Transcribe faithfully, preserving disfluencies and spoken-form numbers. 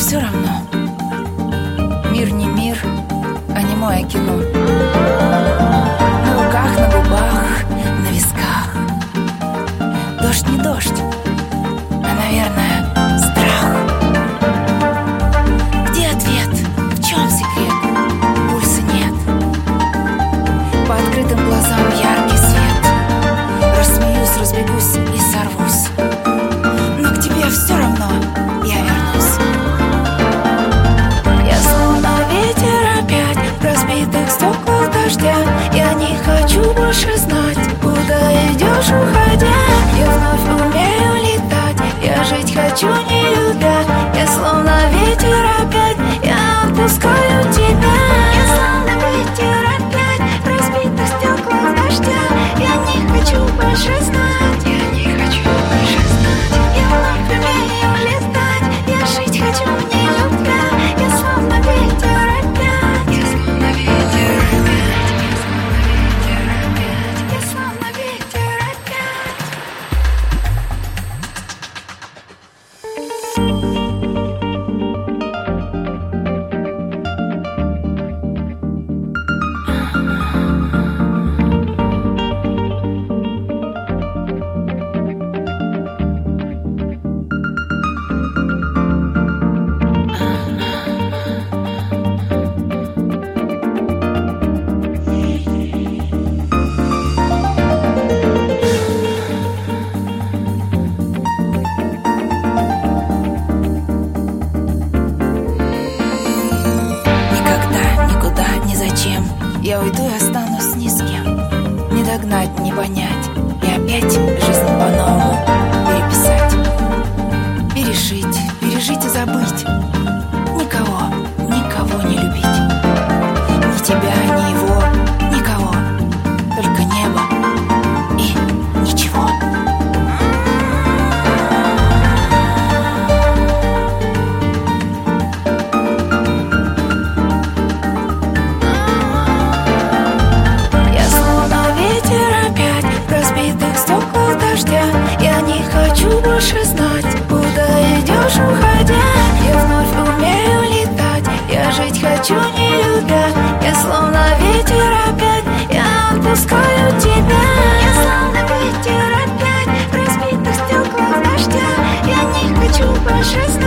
все равно. Мир не мир, а не мое кино. На руках, на губах, на висках. Дождь не дождь, а, наверное, страх. Где ответ? В чем секрет? Пульса нет. По открытым глазам яркий свет. Рассмеюсь, разбегусь и сорвусь. Но к тебе все равно я вернусь. Я словно ветер опять в разбитых стеклах дождя. Я не хочу больше знать, куда идешь, уходя. Я вновь умею летать, я жить хочу, не любя. Я словно ветер опять, я отпускаю тебя. Я словно ветер опять в разбитых стеклах дождя. Я не хочу больше знать, я не хочу больше знать. Я вновь умею летать, я жить хочу, не любя. Я словно ветер опять, я словно ветер опять, я словно ветер опять. Я уйду и останусь ни с кем. Не догнать, не понять. И опять жизнь по-новому переписать. Перешить, пережить и забыть. Никого, никого не любить. Ни тебя, ни его, никого. Только небо и ничего. Я не хочу больше знать, куда идешь, уходя. Я вновь умею летать, я жить хочу, не любя. Я словно ветер опять, я отпускаю тебя. Я словно ветер опять в разбитых стеклах дождя. Я не хочу больше знать.